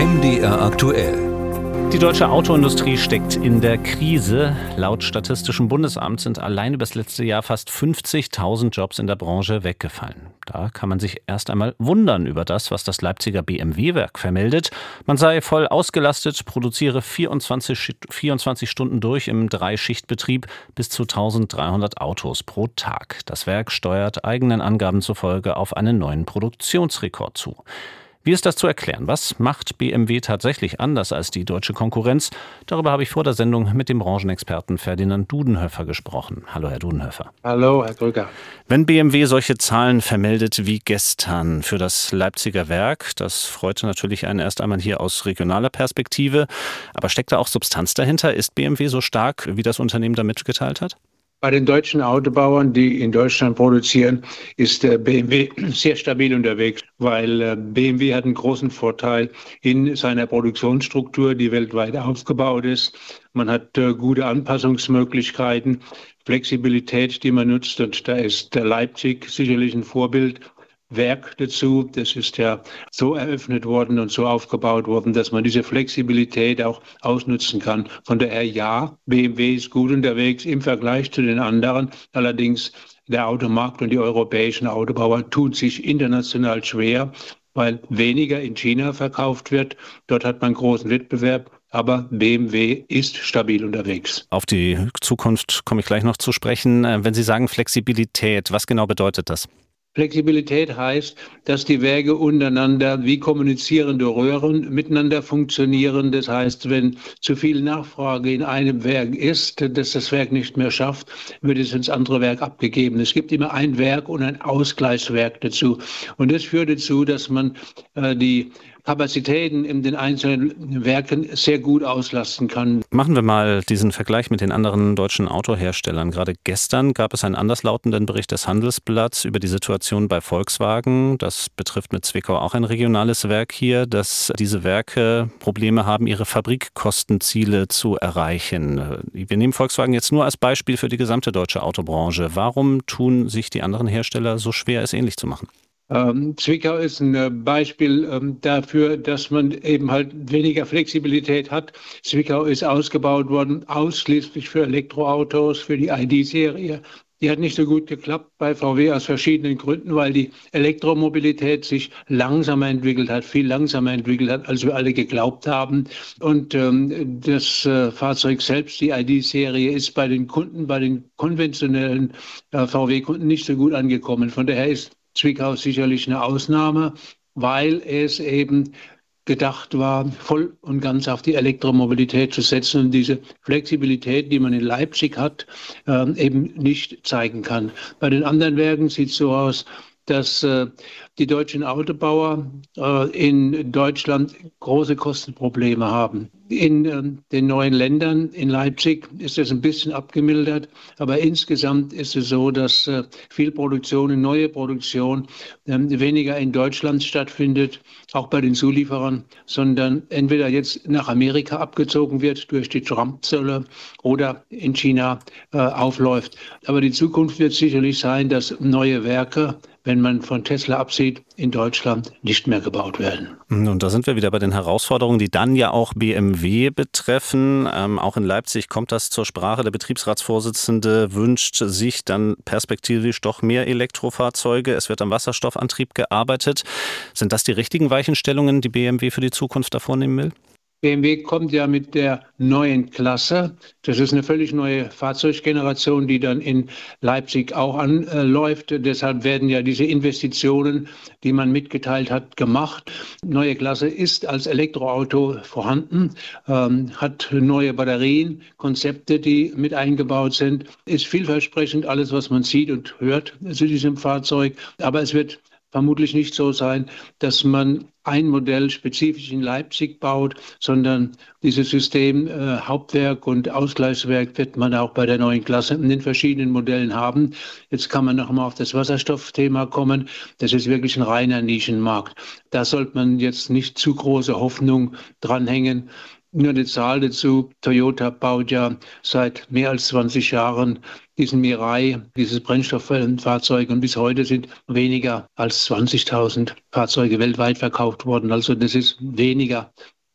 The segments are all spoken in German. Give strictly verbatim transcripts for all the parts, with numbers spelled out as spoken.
M D R aktuell. Die deutsche Autoindustrie steckt in der Krise. Laut Statistischem Bundesamt sind allein über das letzte Jahr fast fünfzigtausend Jobs in der Branche weggefallen. Da kann man sich erst einmal wundern über das, was das Leipziger B M W-Werk vermeldet. Man sei voll ausgelastet, produziere vierundzwanzig, vierundzwanzig Stunden durch im Drei-Schicht-Betrieb bis zu dreizehnhundert Autos pro Tag. Das Werk steuert eigenen Angaben zufolge auf einen neuen Produktionsrekord zu. Wie ist das zu erklären? Was macht B M W tatsächlich anders als die deutsche Konkurrenz? Darüber habe ich vor der Sendung mit dem Branchenexperten Ferdinand Dudenhöfer gesprochen. Hallo, Herr Dudenhöfer. Hallo, Herr Krüger. Wenn B M W solche Zahlen vermeldet wie gestern für das Leipziger Werk, das freute natürlich einen erst einmal hier aus regionaler Perspektive. Aber steckt da auch Substanz dahinter? Ist B M W so stark, wie das Unternehmen da mitgeteilt hat? Bei den deutschen Autobauern, die in Deutschland produzieren, ist der B M W sehr stabil unterwegs, weil B M W hat einen großen Vorteil in seiner Produktionsstruktur, die weltweit aufgebaut ist. Man hat gute Anpassungsmöglichkeiten, Flexibilität, die man nutzt, und da ist der Leipzig sicherlich ein Vorbild. Werk dazu. Das ist ja so eröffnet worden und so aufgebaut worden, dass man diese Flexibilität auch ausnutzen kann. Von daher ja, B M W ist gut unterwegs im Vergleich zu den anderen. Allerdings der Automarkt und die europäischen Autobauer tun sich international schwer, weil weniger in China verkauft wird. Dort hat man großen Wettbewerb. Aber B M W ist stabil unterwegs. Auf die Zukunft komme ich gleich noch zu sprechen. Wenn Sie sagen Flexibilität, was genau bedeutet das? Flexibilität heißt, dass die Werke untereinander wie kommunizierende Röhren miteinander funktionieren. Das heißt, wenn zu viel Nachfrage in einem Werk ist, dass das Werk nicht mehr schafft, wird es ins andere Werk abgegeben. Es gibt immer ein Werk und ein Ausgleichswerk dazu. Und das führt dazu, dass man äh, die Kapazitäten in den einzelnen Werken sehr gut auslasten kann. Machen wir mal diesen Vergleich mit den anderen deutschen Autoherstellern. Gerade gestern gab es einen anderslautenden Bericht des Handelsblatts über die Situation bei Volkswagen. Das betrifft mit Zwickau auch ein regionales Werk hier, dass diese Werke Probleme haben, ihre Fabrikkostenziele zu erreichen. Wir nehmen Volkswagen jetzt nur als Beispiel für die gesamte deutsche Autobranche. Warum tun sich die anderen Hersteller so schwer, es ähnlich zu machen? Ähm, Zwickau ist ein Beispiel ähm, dafür, dass man eben halt weniger Flexibilität hat. Zwickau ist ausgebaut worden ausschließlich für Elektroautos, für die I D-Serie. Die hat nicht so gut geklappt bei V W aus verschiedenen Gründen, weil die Elektromobilität sich langsamer entwickelt hat, viel langsamer entwickelt hat, als wir alle geglaubt haben. Und ähm, das äh, Fahrzeug selbst, die I D-Serie, ist bei den Kunden, bei den konventionellen äh, V W-Kunden nicht so gut angekommen. Von daher ist Zwickau sicherlich eine Ausnahme, weil es eben gedacht war, voll und ganz auf die Elektromobilität zu setzen und diese Flexibilität, die man in Leipzig hat, äh, eben nicht zeigen kann. Bei den anderen Werken sieht es so aus, dass äh, die deutschen Autobauer äh, in Deutschland große Kostenprobleme haben. In äh, den neuen Ländern, in Leipzig, ist es ein bisschen abgemildert, aber insgesamt ist es so, dass äh, viel Produktion, neue Produktion äh, weniger in Deutschland stattfindet, auch bei den Zulieferern, sondern entweder jetzt nach Amerika abgezogen wird durch die Trump-Zölle oder in China äh, aufläuft. Aber die Zukunft wird sicherlich sein, dass neue Werke, wenn man von Tesla absieht, in Deutschland nicht mehr gebaut werden. Und da sind wir wieder bei den Herausforderungen, die dann ja auch B M W betreffen. Ähm, auch in Leipzig kommt das zur Sprache. Der Betriebsratsvorsitzende wünscht sich dann perspektivisch doch mehr Elektrofahrzeuge. Es wird am Wasserstoffantrieb gearbeitet. Sind das die richtigen Weichenstellungen, die B M W für die Zukunft da vornehmen will? B M W kommt ja mit der neuen Klasse. Das ist eine völlig neue Fahrzeuggeneration, die dann in Leipzig auch anläuft. Deshalb werden ja diese Investitionen, die man mitgeteilt hat, gemacht. Neue Klasse ist als Elektroauto vorhanden, ähm, hat neue Batterien, Konzepte, die mit eingebaut sind. Ist vielversprechend alles, was man sieht und hört zu diesem Fahrzeug. Aber es wird vermutlich nicht so sein, dass man ein Modell spezifisch in Leipzig baut, sondern dieses System äh, Hauptwerk und Ausgleichswerk wird man auch bei der neuen Klasse in den verschiedenen Modellen haben. Jetzt kann man noch mal auf das Wasserstoffthema kommen. Das ist wirklich ein reiner Nischenmarkt. Da sollte man jetzt nicht zu große Hoffnung dranhängen. Nur eine Zahl dazu. Toyota baut ja seit mehr als zwanzig Jahren diesen Mirai, dieses Brennstofffahrzeug, und bis heute sind weniger als zwanzigtausend Fahrzeuge weltweit verkauft worden. Also das ist weniger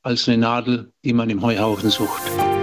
als eine Nadel, die man im Heuhaufen sucht.